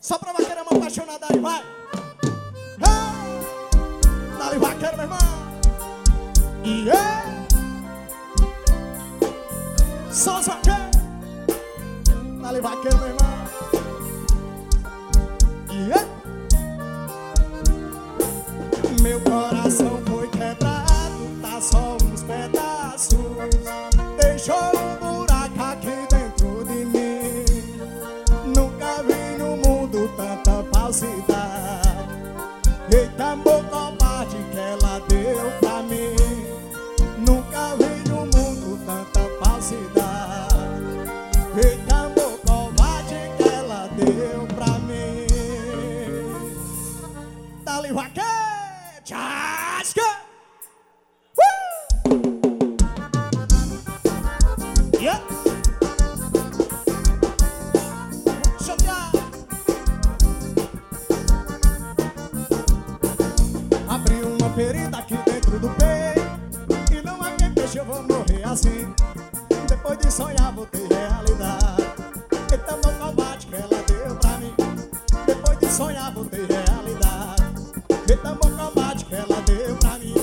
Só pra vaqueirama apaixonada aí, vai. Dá-lhe vaqueiro, meu irmão. Só os vaqueiros. Dá-lhe vaqueiro, meu irmão. Meu coração foi quebrado, tá só uns pedaços. Deixou um buraco aqui dentro de mim. Nunca vi no mundo tanta falsidade. Eita, amor covarde que ela deu pra mim. Nunca vi no mundo tanta falsidade. Eita, amor covarde que ela deu pra mim. Dá-lhe vaqueiro. Chasca! Yeah! Chocar! Abri uma ferida aqui dentro do peito e não há quem deixe, eu vou morrer assim. Depois de sonhar vou ter realidade. Eita, amor covarde que ela deu pra mim. Depois de sonhar vou ter realidade. Eita, amor covarde que ela deu pra mim.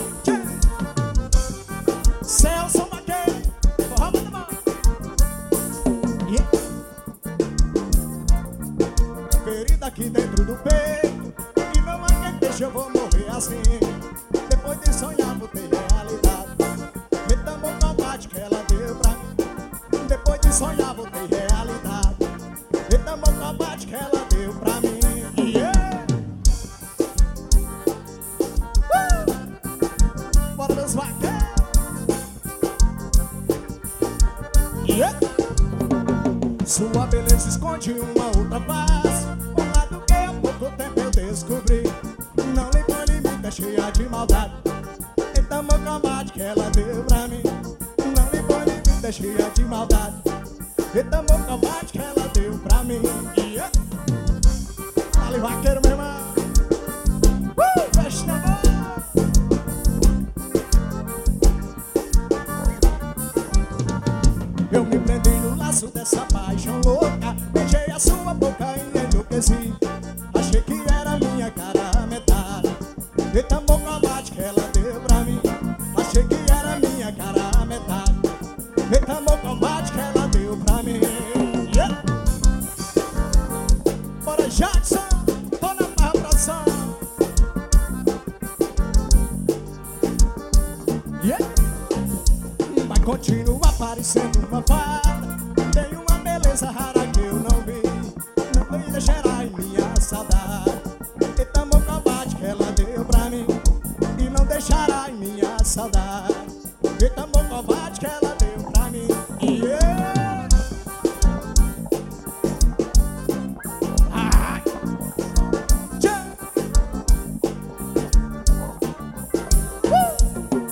Celso Vaqueiro, forró da mão. Ferida aqui dentro do peito e não há quem deixe, eu vou morrer assim. Depois de sonhar vou ter realidade. Eita, amor covarde que ela deu pra mim. Depois de sonhar vou ter realidade. Eita, amor covarde que ela deu pra mim. Bora, meus vaqueiros. Sua beleza esconde uma outra face, um lado que há pouco tempo eu descobri. Não lhe põe limite, é cheia de maldade. Eita, amor covarde que ela deu pra mim. Não lhe põe limite, é cheia de maldade. Eita, amor covarde que ela deu pra mim. Dá-lhe vaqueiro, meu irmão. Fecha na mão. Eu me prendi no laço dessa paixão louca. Beijei a sua boca e enlouqueci. Achei que era minha cara a metade. Eita, amor covarde que ela deu pra mim. Achei que era minha cara a metade. Eita, amor covarde que ela deu pra mim. Bora, Jackson, tô na barração. Vai continuar parecendo uma fada. Tem uma beleza rara que eu não vi. Não me deixará em minha saudade. Eita, amor covarde que ela deu pra mim e não deixará em minha saudade. Eita, amor covarde que ela deu pra mim.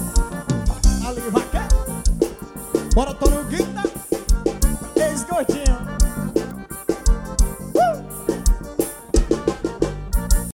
Ali, vaqueiro. Bora, Tony Guita, ex-gordinho.